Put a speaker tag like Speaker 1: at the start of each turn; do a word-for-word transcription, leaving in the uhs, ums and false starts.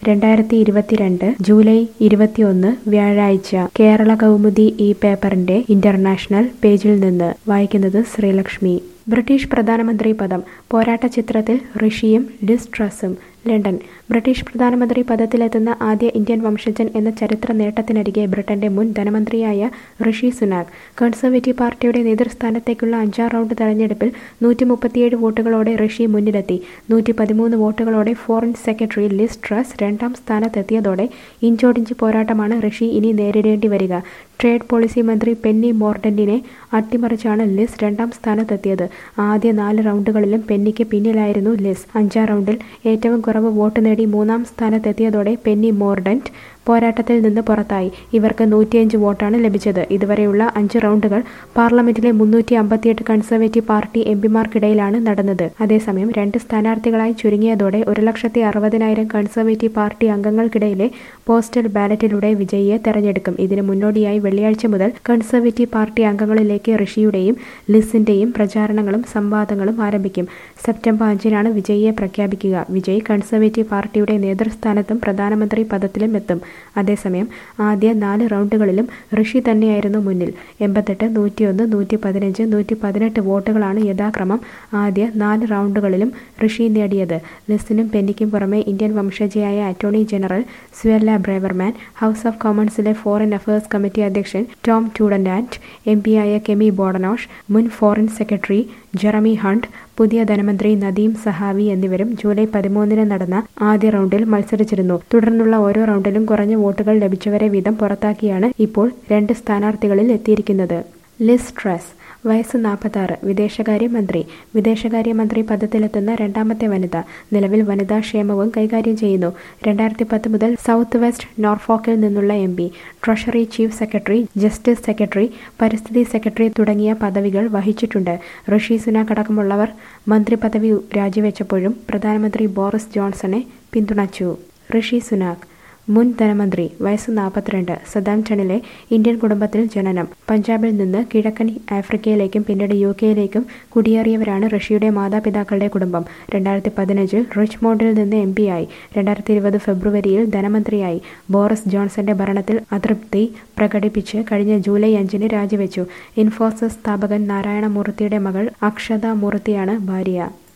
Speaker 1: രണ്ടായിരത്തി ഇരുപത്തിരണ്ട് ജൂലൈ ഇരുപത്തിയൊന്ന് വ്യാഴാഴ്ച കേരള കൗമുദി ഈ പേപ്പറിന്റെ ഇന്റർനാഷണൽ പേജിൽ നിന്ന് വായിക്കുന്നത് ശ്രീലക്ഷ്മി. ബ്രിട്ടീഷ് പ്രധാനമന്ത്രി പദം പോരാട്ട ചിത്രത്തിൽ ഋഷിയും ലിസ് ട്രസും. ലണ്ടൻ. ബ്രിട്ടീഷ് പ്രധാനമന്ത്രി പദത്തിലെത്തുന്ന ആദ്യ ഇന്ത്യൻ വംശജൻ എന്ന ചരിത്ര നേട്ടത്തിനരികെ ബ്രിട്ടന്റെ മുൻ ധനമന്ത്രിയായ ഋഷി സുനാക്. കൺസർവേറ്റീവ് പാർട്ടിയുടെ നേതൃസ്ഥാനത്തേക്കുള്ള അഞ്ചാം റൗണ്ട് തെരഞ്ഞെടുപ്പിൽ നൂറ്റി മുപ്പത്തിയേഴ് വോട്ടുകളോടെ ഋഷി മുന്നിലെത്തി. നൂറ്റി പതിമൂന്ന് വോട്ടുകളോടെ ഫോറിൻ സെക്രട്ടറി ലിസ് ട്രസ് രണ്ടാം സ്ഥാനത്തെത്തിയതോടെ ഇഞ്ചോടിഞ്ച് പോരാട്ടമാണ് ഋഷി ഇനി നേരിടേണ്ടി വരിക. ട്രേഡ് പോളിസി മന്ത്രി പെന്നി മോർഡന്റിനെ അട്ടിമറിച്ചാണ് ലിസ് രണ്ടാം സ്ഥാനത്തെത്തിയത്. ആദ്യ നാല് റൗണ്ടുകളിലും പെന്നിക്ക് പിന്നിലായിരുന്നു ലിസ്. അഞ്ചാം റൗണ്ടിൽ ഏറ്റവും കുറവ് വോട്ട് നേടി മൂന്നാം സ്ഥാനത്തെത്തിയതോടെ പെന്നി മോർഡന്റ് പോരാട്ടത്തിൽ നിന്ന് പുറത്തായി. ഇവർക്ക് നൂറ്റിയഞ്ച് വോട്ടാണ് ലഭിച്ചത്. ഇതുവരെയുള്ള അഞ്ച് റൗണ്ടുകൾ പാർലമെന്റിലെ മുന്നൂറ്റി അമ്പത്തിയെട്ട് കൺസർവേറ്റീവ് പാർട്ടി എംപിമാർക്കിടയിലാണ് നടന്നത്. അതേസമയം രണ്ട് സ്ഥാനാർത്ഥികളായി ചുരുങ്ങിയതോടെ ഒരു ലക്ഷത്തി അറുപതിനായിരം കൺസർവേറ്റീവ് പാർട്ടി അംഗങ്ങൾക്കിടയിലെ പോസ്റ്റൽ ബാലറ്റിലൂടെ വിജയിയെ തെരഞ്ഞെടുക്കും. ഇതിന് മുന്നോടിയായി വെള്ളിയാഴ്ച മുതൽ കൺസർവേറ്റീവ് പാർട്ടി അംഗങ്ങളിലേക്ക് ഋഷിയുടെയും ലിസിന്റെയും പ്രചാരണങ്ങളും സംവാദങ്ങളും ആരംഭിക്കും. സെപ്റ്റംബർ അഞ്ചിനാണ് വിജയിയെ പ്രഖ്യാപിക്കുക. വിജയ് കൺസർവേറ്റീവ് പാർട്ടിയുടെ നേതൃസ്ഥാനത്തും പ്രധാനമന്ത്രി പദത്തിലും എത്തും. അതേസമയം ആദ്യ നാല് റൗണ്ടുകളിലും ഋഷി തന്നെയായിരുന്നു മുന്നിൽ. എൺപത്തെട്ട്, നൂറ്റിയൊന്ന്, നൂറ്റി പതിനഞ്ച്, നൂറ്റി പതിനെട്ട് വോട്ടുകളാണ് യഥാക്രമം ആദ്യ നാല് റൗണ്ടുകളിലും ഋഷി നേടിയത്. ലിസിനും പെന്നിക്കും പുറമെ ഇന്ത്യൻ വംശജയായ attorney general Suella Braverman, house of കോമൺസിലെ ഫോറിൻ അഫയേഴ്സ് കമ്മിറ്റി അധ്യക്ഷൻ ടോം ടൂഡൻഡാറ്റ്, എംപിയായ കെമി ബോർഡനോഷ്, മുൻ ഫോറിൻ സെക്രട്ടറി ജെറമി ഹണ്ട്, പുതിയ ധനമന്ത്രി നദീം സഹാവി എന്നിവരും ജൂലൈ പതിമൂന്നിന് നടന്ന ആദ്യ റൗണ്ടിൽ മത്സരിച്ചിരുന്നു. തുടർന്നുള്ള ഓരോ റൗണ്ടിലും കുറഞ്ഞ വോട്ടുകൾ ലഭിച്ചവരെ വീതം പുറത്താക്കിയാണ് ഇപ്പോൾ രണ്ട് സ്ഥാനാർത്ഥികളിൽ എത്തിയിരിക്കുന്നത്. Liz Truss. വയസ്സ് നാൽപ്പത്താറ്. വിദേശകാര്യമന്ത്രി. വിദേശകാര്യമന്ത്രി പദത്തിലെത്തുന്ന രണ്ടാമത്തെ വനിത. നിലവിൽ വനിതാ ക്ഷേമവും കൈകാര്യം ചെയ്യുന്നു. രണ്ടായിരത്തി പത്ത് മുതൽ സൗത്ത് വെസ്റ്റ് നോർഫോക്കിൽ നിന്നുള്ള M P. Treasury chief secretary, justice secretary, പരിസ്ഥിതി സെക്രട്ടറി തുടങ്ങിയ പദവികൾ വഹിച്ചിട്ടുണ്ട്. ഋഷി സുനാക് അടക്കമുള്ളവർ മന്ത്രിപദവി രാജിവെച്ചപ്പോഴും പ്രധാനമന്ത്രി ബോറിസ് ജോൺസണെ പിന്തുണച്ചു. ഋഷി സുനാക് മുൻ ധനമന്ത്രി. വയസ്സ് നാൽപ്പത്തിരണ്ട്. സതാംപ്ടണിലെ ഇന്ത്യൻ കുടുംബത്തിൽ ജനനം. പഞ്ചാബിൽ നിന്ന് കിഴക്കൻ ആഫ്രിക്കയിലേക്കും പിന്നീട് യു കെയിലേക്കും കുടിയേറിയവരാണ് ഋഷിയുടെ മാതാപിതാക്കളുടെ കുടുംബം. രണ്ടായിരത്തി പതിനഞ്ചിൽ റിച്ച്മോണ്ടിൽ നിന്ന് എം പി ആയി. രണ്ടായിരത്തി ഇരുപത് ഫെബ്രുവരിയിൽ ധനമന്ത്രിയായി. ബോറിസ് ജോൺസന്റെ ഭരണത്തിൽ അതൃപ്തി പ്രകടിപ്പിച്ച് കഴിഞ്ഞ ജൂലൈ അഞ്ചിന് രാജിവെച്ചു. ഇൻഫോസിസ് സ്ഥാപകൻ നാരായണ മൂർത്തിയുടെ മകൾ അക്ഷത മൂർത്തിയാണ് ഭാര്യ.